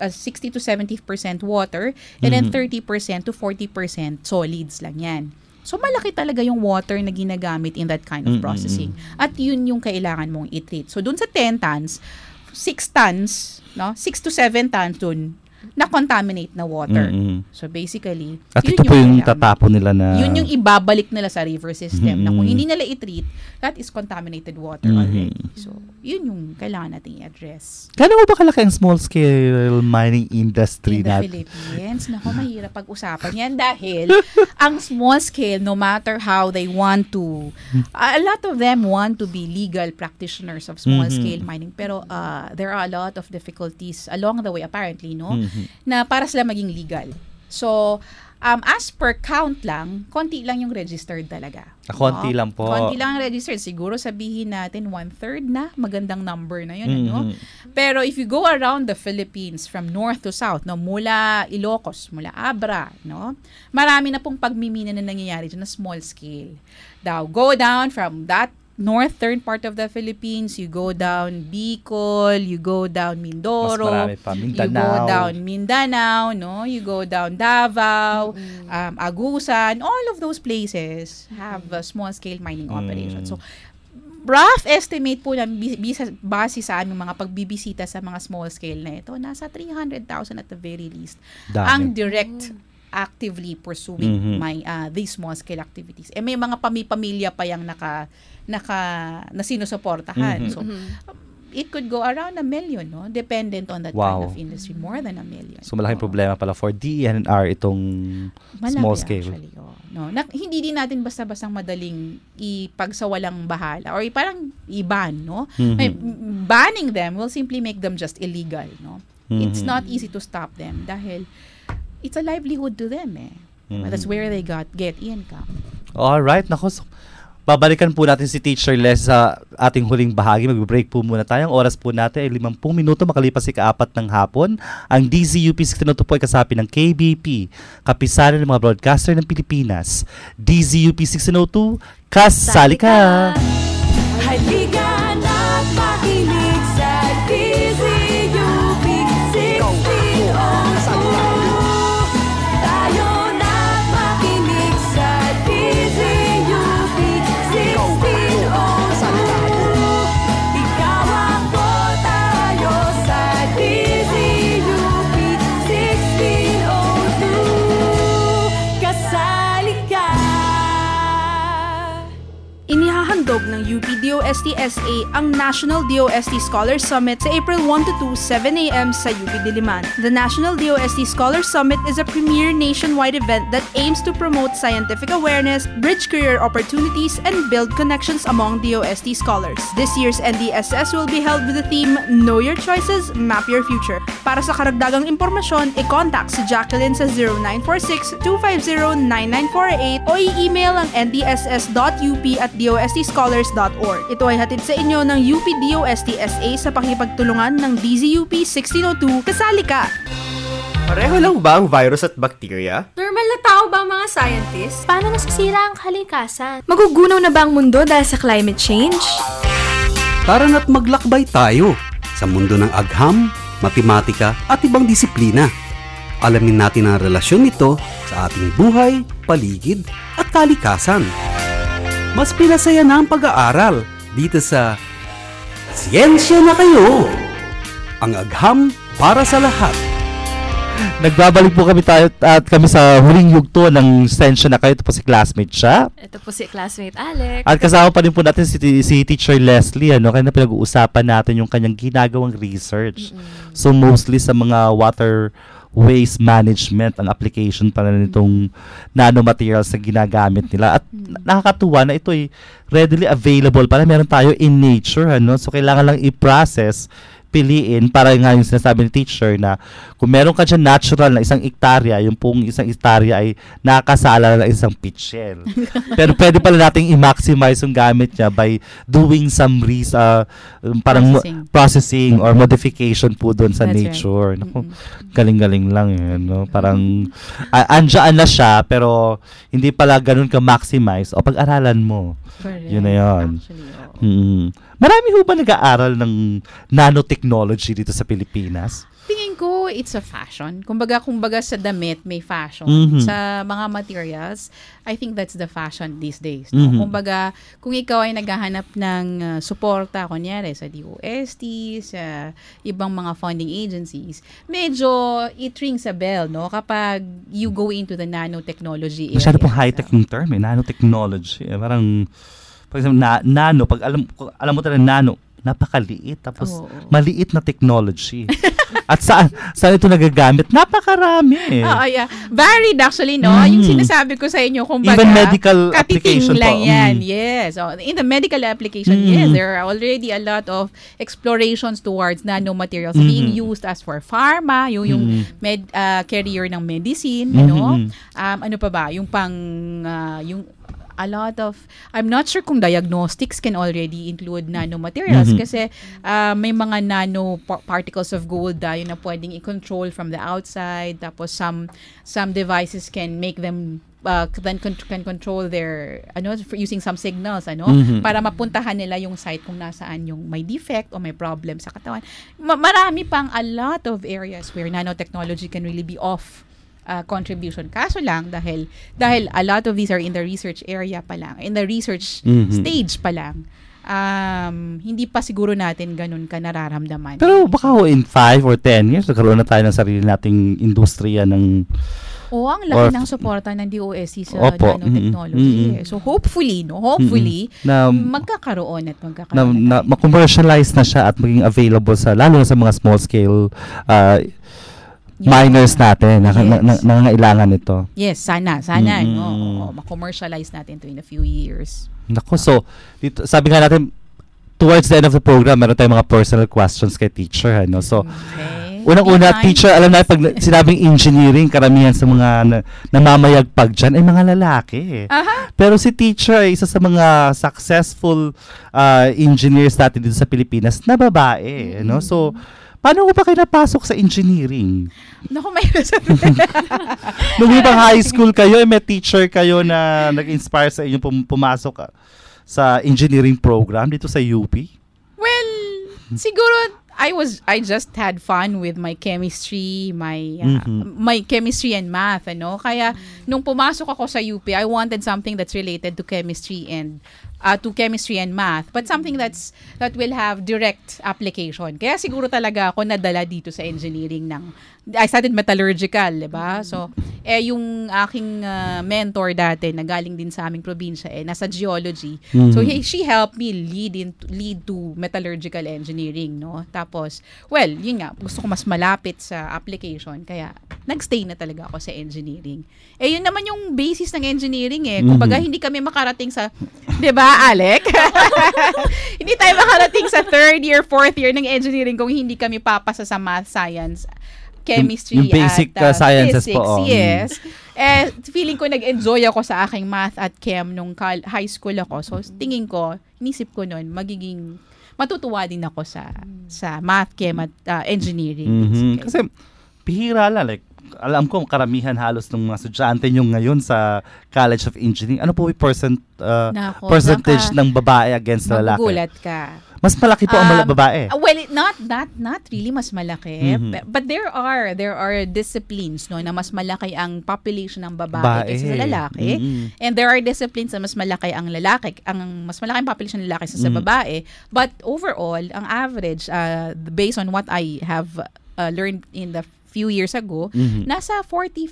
70% water, and then 30% to 40% solids lang yan. So, malaki talaga yung water na ginagamit in that kind of processing. At yun yung kailangan mong i-treat. So, dun sa 10 tons, 6 tons, no? 6 to 7 tons dun, na contaminate na water. So basically, at yun ito po yung kailangan. tatapon nila na... Yun yung ibabalik nila sa river system na kung hindi nila i-treat, that is contaminated water already. So, yun yung kailangan natin i-address. Gano'n ba kalaki ang small-scale mining industry In the natin? Philippines, naku, mahirap pag-usapan yan dahil ang small scale, no matter how they want to, a lot of them want to be legal practitioners of small scale mining, pero there are a lot of difficulties along the way, apparently, no? Na para sila maging legal. So, as per count lang, konti lang yung registered talaga. Konti lang po. Konti lang ang registered. Siguro sabihin natin 1/3 na. Magandang number na yun. Ano? Pero if you go around the Philippines from north to south, no, mula Ilocos, mula Abra, no, marami na pong pagmimina na nangyayari dyan na small scale. Now, go down from that northern part of the Philippines, you go down Bicol, you go down Mindoro, Mas marami pa, Mindanao. you go down Mindanao, no? You go down Davao, Agusan, all of those places have small-scale mining operations. So, rough estimate po na base sa aming mga pagbibisita sa mga small-scale na ito, nasa 300,000 at the very least. Dami. Ang direct actively pursuing these small-scale activities. May mga pamilya pa yung na sinusuportahan. So, it could go around 1 million, no? Dependent on that kind of industry. More than 1 million. So, malaking problema pala for DENR itong small scale. Actually, no? Hindi din natin basta-bastang madaling ipagsawalang bahala or parang i-ban, no? Banning them will simply make them just illegal, no? It's not easy to stop them dahil it's a livelihood to them, eh. That's where they get income. Alright, nako. So, babalikan po natin si Teacher Les sa ating huling bahagi. Mag-break po muna tayo. Ang oras po natin ay 50 minuto makalipas ika-4 ng hapon. Ang DZUP 1602 po ay kasapi ng KBP, Kapisanan ng mga Broadcaster ng Pilipinas. DZUP 1602, kasali ka! Halika na't makinig sa DZUP 1602. Tayo na't makinig sa DZUP 1602. Ikaw ako, tayo sa DZUP 1602. Kasali ka. Inihahandog ng UP DOST-SA ang National DOST Scholars Summit sa April 1 to 2, 7 a.m. sa UP Diliman. The National DOST Scholars Summit is a premier nationwide event that aims to promote scientific awareness, bridge career opportunities, and build connections among DOST scholars. This year's NDSS will be held with the theme Know Your Choices, Map Your Future. Para sa karagdagang impormasyon, i-contact si Jacqueline sa 0946-250-9948 o i-email ang ndss.up@dostscholars.org. Ito ay hatid sa inyo ng UP DOST-SA sa pakipagtulungan ng DZUP 1602. Kasali ka! Pareho lang ba ang virus at bacteria? Normal na tao ba ang mga scientists? Paano nasisira ang kalikasan? Magugunaw na ba ang mundo dahil sa climate change? Tara na't maglakbay tayo sa mundo ng agham, matematika at ibang disiplina. Alamin natin ang relasyon nito sa ating buhay, paligid at kalikasan. Mas pinasaya na ang pag-aaral dito sa Siyensya na Kayo! Ang agham para sa lahat. Nagbabalik po kami sa huling yugto ng Siyensya na Kayo. Ito po si classmate siya. Ito po si classmate Alex. At kasama pa rin po natin si Teacher Leslie. Kaya na pinag-uusapan natin yung kanyang ginagawang research. So mostly sa mga water waste management ang application pala nitong nanomaterials na ginagamit nila. At nakakatuwa na ito ay readily available pala. Meron tayo in nature. So kailangan lang i-process, piliin para nga yung sinasabi ni teacher na kung meron ka dyan natural na 1 hektarya, yung pong 1 hektarya ay nakasala na 1 pitchel. Pero pwede pala nating i-maximize yung gamit niya by doing some parang processing or modification po doon sa nature. Right. Naku, galing-galing lang yun. No? Parang andyan na siya pero hindi pala ganun ka-maximize o pag-aralan mo. Correct. Yun na yun. Actually, Marami ho ba nag-aaral ng nanotechnology dito sa Pilipinas? tingin ko it's a fashion. Kumbaga sa damit may fashion. Sa mga materials, I think that's the fashion these days. No? Kumbaga, kung ikaw ay naghahanap ng suporta, kunyari sa DOST, sa ibang mga funding agencies, medyo it rings a bell, no? Kapag you go into the nanotechnology area. Masyado pong high-tech yung term, nanotechnology. Parang, for example, nano, pag alam mo talaga nano, napakaliit. Tapos, maliit na technology. At saan ito nagagamit? Napakarami. Yeah. Varied actually, no? Yung sinasabi ko sa inyo, kumbaga, even medical application lang yan. Yes. So, in the medical application, yes, there are already a lot of explorations towards nanomaterials being used as for pharma, yung carrier ng medicine, ano? Ano pa ba? Yung yung a lot of, I'm not sure kung diagnostics can already include nanomaterials kasi may mga nano particles of gold yun na pwedeng i-control from the outside, tapos some devices can make them can control their using some signals para mapuntahan nila yung site kung nasaan yung may defect o may problem sa katawan. Marami pang a lot of areas where nanotechnology can really be of contribution. Kaso lang dahil a lot of these are in the research area pa lang, in the research stage pa lang. Hindi pa siguro natin ganun ka nararamdaman. Pero baka in 5 or 10 years nagkaroon na tayo ng sarili nating industriya ng ang laki ng suporta ng DOST sa nanotechnology. So hopefully na magkakaroon na ma-commercialize na siya at maging available lalo na sa mga small scale miners natin na nangangailangan nito. Yes, sana ma-commercialize natin to in a few years. Nako, so dito, sabi nga natin towards the end of the program meron tayong mga personal questions kay teacher, So unang-una, teacher, alam na pag sinabing engineering, karamihan sa mga namamayagpag dyan ay mga lalaki. Pero si teacher ay isa sa mga successful engineers natin dito sa Pilipinas na babae, So paano ko pa kayo napasok sa engineering? Naku, may nung ibang high school kayo, may teacher kayo na nag-inspire sa inyo pumasok sa engineering program dito sa UP? Well, siguro I just had fun with my chemistry, my chemistry and math, Kaya nung pumasok ako sa UP, I wanted something that's related to chemistry and math, but something that will have direct application. Kaya siguro talaga ako nadala dito sa engineering I studied metallurgical, diba? So, yung aking mentor dati, na galing din sa aming probinsya, nasa geology. So, she helped me lead to metallurgical engineering, Tapos, well, yun nga, gusto ko mas malapit sa application, kaya nagstay na talaga ako sa engineering. Yun naman yung basis ng engineering, Kumbaga, hindi kami makarating sa, diba, Alec? Hindi tayo makarating sa 3rd year, 4th year ng engineering kung hindi kami papasa sa math, science, chemistry, yung basic sciences physics, po. Yes. Feeling ko nag-enjoy ako sa aking math at chem nung high school ako. So, tingin ko, inisip ko noon, matutuwa din ako sa math, chem at engineering. Kasi, bihira lang, alam ko, karamihan halos ng mga estudyante nyo ngayon sa College of Engineering. Ano po yung percentage ng babae against lalaki? Magugulat ka. Mas malaki po ang babae. Well, not really mas malaki. But there are disciplines na mas malaki ang population ng babae kaysa sa lalaki. And there are disciplines na mas malaki ang lalaki, mas malaki ang population ng lalaki sa babae. But overall, ang average based on what I have learned in the few years ago, nasa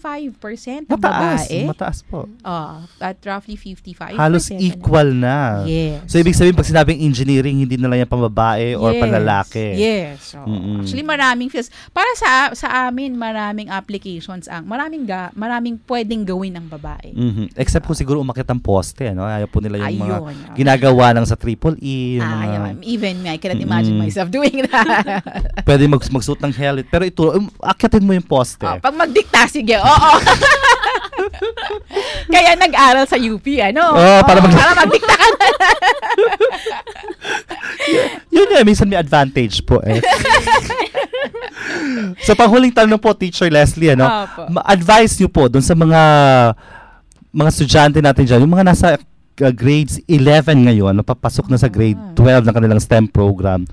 45% ng babae. Mataas po. At roughly 55%. Halos equal na. Yes. So, ibig sabihin, pag sinabing engineering, hindi na lang yan pambabae or panlalaki. Yes. So, actually, maraming fields. Para sa amin, maraming applications. Maraming pwedeng gawin ng babae. Except kung siguro umakit ang poste. Ayaw po nila yung mga ginagawa ng sa EEE. Even me, I cannot imagine myself doing that. Pwede magsuot ng helmet. Pero ito, akitin mo yung poste. Pag magdikta, sige. Oo. Kaya nag-aral sa UP, para magdikta ka na. Yun minsan may advantage po So, panghuling tanong po, Teacher Leslie, advice niyo po dun sa mga estudyante natin dyan, yung mga nasa grades 11 ngayon, papasok na sa grade 12 ng kanilang STEM program,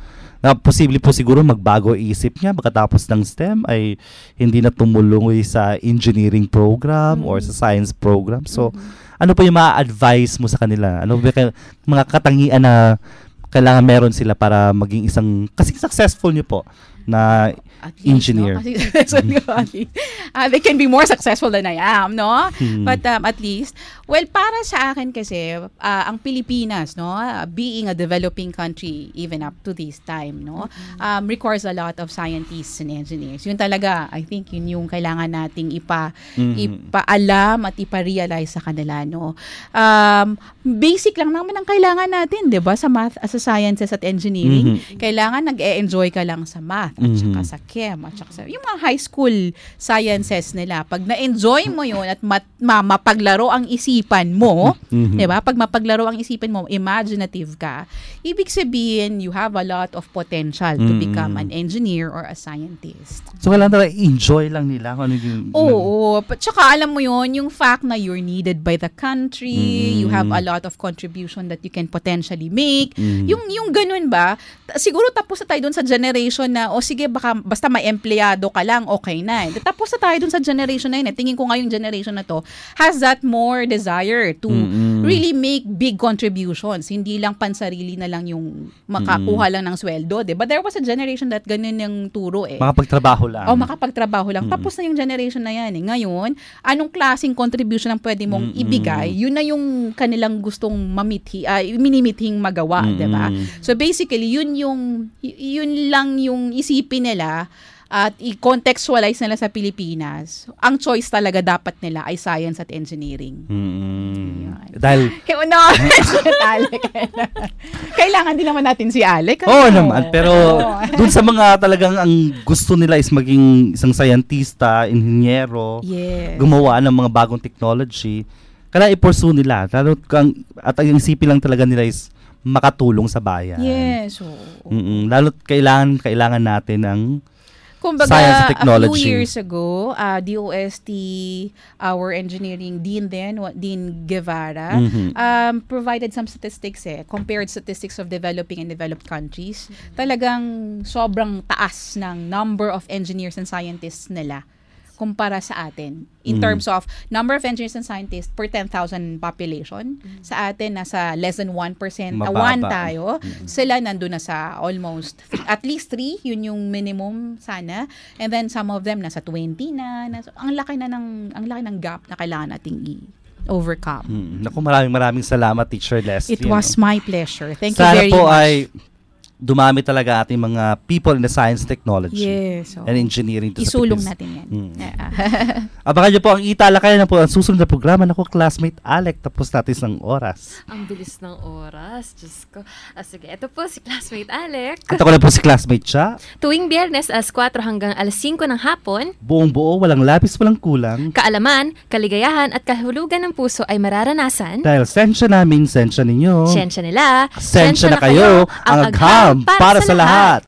Na posible po siguro magbago isip niya pagkatapos ng STEM ay hindi na tumulungoy sa engineering program or sa science program. So, ano pa yung ma-advise mo sa kanila? Ano ba mga katangian na kailangan meron sila para maging isang, kasi successful niyo po na engineer. No? They can be more successful than I am, no? But at least, well, para sa akin kasi, ang Pilipinas, no, being a developing country even up to this time, no, requires a lot of scientists and engineers. Yun talaga, I think yun yung kailangan nating ipaalam at ipa-realize sa kanila, no. Basic lang naman ang kailangan natin, 'di ba, sa math, sa sciences at engineering. Kailangan nag-e-enjoy ka lang sa math at saka sa chem at saka sa yung mga high school sciences nila. Pag na-enjoy mo yun at mapaglaro ang isipan mo, 'di ba? Pag mapaglaro ang isipan mo, imaginative ka, ibig sabihin you have a lot of potential to become an engineer or a scientist. So kailangan talaga enjoy lang nila kung ano yung... Oo. Tsaka alam mo yun, yung fact na you're needed by the country, you have a lot of contribution that you can potentially make. Yung ganun ba, siguro tapos na tayo dun sa generation na, sige, basta may empleyado ka lang, okay na. Tapos na tayo dun sa generation na yun. Tingin ko nga yung generation na to has that more desire to really make big contributions. Hindi lang pansarili na lang yung makakuha lang ng sweldo. Diba? There was a generation that ganun yung turo eh. Makapagtrabaho lang. Makapagtrabaho lang. Tapos na yung generation na yan eh. Ngayon, anong klaseng contribution ang pwede mong ibigay? Yun na yung kanilang gustong minimithing magawa. Diba? So basically, yun lang yung isipin nila at i-contextualize nila sa Pilipinas. Ang choice talaga dapat nila ay science at engineering. Dahil... Kailangan din naman natin si Alec. Oo naman, pero dun sa mga talagang ang gusto nila is maging isang scientista, inhinyero, gumawa ng mga bagong technology, kailangan i-pursue nila. At ang isipin lang talaga nila is makatulong sa bayan. Yes. Lalo't kailangan natin ng kumbaga, science and technology. A few years ago, DOST, our engineering dean then, Dean Guevara, provided some statistics compared statistics of developing and developed countries. Talagang sobrang taas ng number of engineers and scientists nila kumpara sa atin. In terms of number of engineers and scientists per 10,000 population, sa atin nasa less than 1%. 1 tayo. Sila nandun na sa almost, at least 3, yun yung minimum sana. And then some of them nasa 20 na. Ang laki ng gap na kailangan nating overcome. Naku, maraming salamat, Teacher Leslie. It was my pleasure. Thank you very much. Sana po ay dumami talaga ating mga people in the science, technology, and engineering isulong natin yan. Abangan nyo po ang italakayan na po ang susunod na programa. Naku, classmate Alec, tapos natin ng oras. Ang bilis ng oras. Diyos ko. Sige, ito po si classmate Alec. Ito ko na po si classmate siya. Tuwing Biyernes, 4 hanggang 5 ng hapon. Buong buo, walang labis, walang kulang. Kaalaman, kaligayahan at kahulugan ng puso ay mararanasan. Dahil sensya namin, sensya ninyo. Sensya nila. Sensya na kayo. Ang agham para sa lahat.